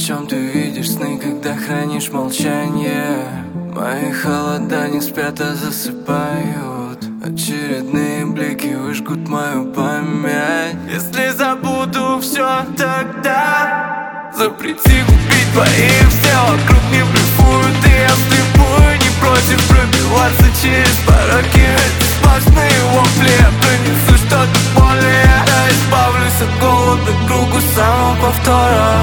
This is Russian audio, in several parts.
чем ты видишь сны, когда хранишь молчание? Мои холода не спят, а засыпают. Очередные блики выжгут мою память. Если забуду все, тогда запрети губить двоих. Все вокруг не блефуют, и я вслепую не против пробиваться через пороки. Эти сплошные вопли, я принесу что-то более. Я избавлюсь от голода, кругу самого повтора.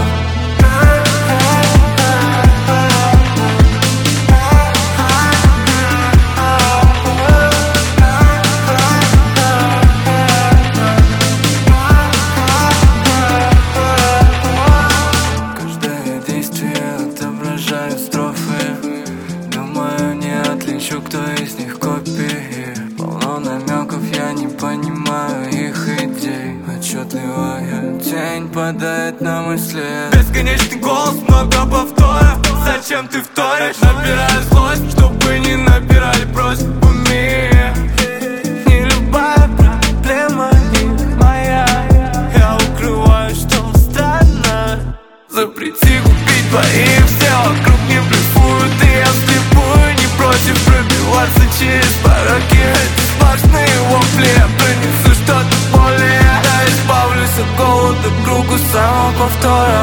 Кто из них копии? Полно намеков, я не понимаю их идей. Отчетливая тень падает на мысли. Бесконечный голос, много повторов. Зачем ты вторишь? Набираю злость, чтобы не набирали просьбами. Не любая проблема не моя. Я укрываю, что устально. Запрети губить двоих. Все вокруг не блефуют, и я вслепую не против пробиваться через пороки. Эти сплошные вопли, я принесу что-то более. Я избавлюсь от голода, кругу самого повтора.